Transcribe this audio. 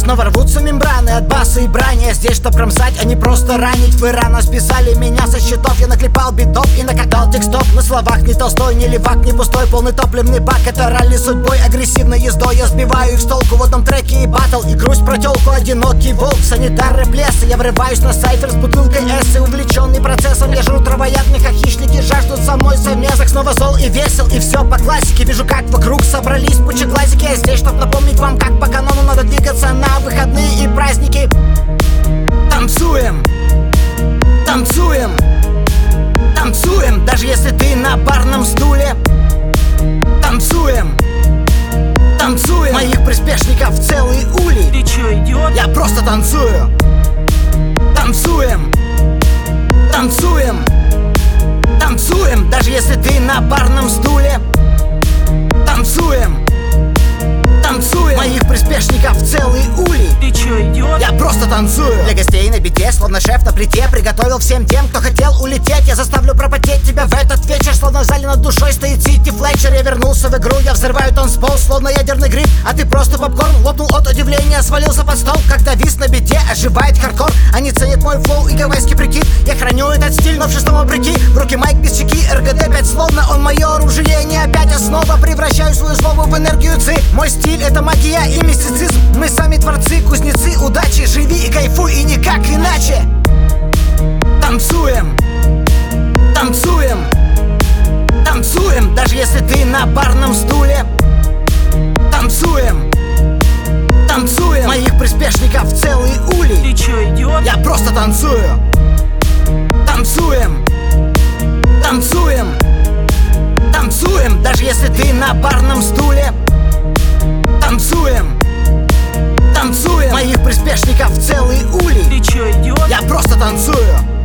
Снова рвутся мембраны от баса и брани. Я здесь, чтоб кромсать, а не просто ранить. Вы рано списали меня со счетов. Я наклепал битов и накатал текстов. На словах ни Толстой, ни Левак, ни пустой полный топливный бак. Это ралли судьбой, агрессивной ездой. Я сбиваю их с толку в одном треке и батл. И грусть про тёлку, одинокий волк, санитар рэп леса. Я врываюсь на сайфер с бутылкой эссе. Увлеченный процессом, я жру травоядных, а хищники жаждут со мной совместок. Снова зол и весел, и все по классике. Вижу, как вокруг собрались пучеглазики. Я здесь, чтоб напомнить вам, как по канону надо двигаться на выходные и праздники. Танцуем, танцуем, танцуем, даже если ты на барном стуле. Танцуем, танцуем, моих приспешников целый улей. Ты чё, идиот? Я просто танцую. Танцуем, танцуем, танцуем, даже если ты на барном стуле. Танцуем, танцуем, моих приспешников целый улей. Ты чё, идиот? Я просто танцую. Для гостей на бите, словно шеф на плите. Приготовил всем тем, кто хотел улететь. Я заставлю пропотеть тебя в этот вечер. Словно в зале над душой стоит Сити Флетчер. Я вернулся в игру, я взрываю танцпол, словно ядерный гриб. А ты просто попкорн, лопнул от удивления, свалился под стол. Когда вис на бите, оживает хардкор. Они ценят мой флоу и гавайский прикид. Я храню этот стиль, но в шестом обреки. В руки майк без чеки, РГД 5, словно он мое оружие. Не опять основа, превращаю свою злобу в энергию ЦИ. Мой стиль — это магия и мистицизм. Мы сами творцы, кузнецы удачи. Живи и кайфуй, и никак иначе. Танцуем, танцуем, танцуем, даже если ты на барном стуле. Танцуем, танцуем, моих приспешников целый улей. Ты чё, идиот? Я просто танцую. Танцуем, танцуем, танцуем, даже если ты на барном стуле. Танцуем, танцуем, моих приспешников целый улей. Ты чё, идиот? Я просто танцую.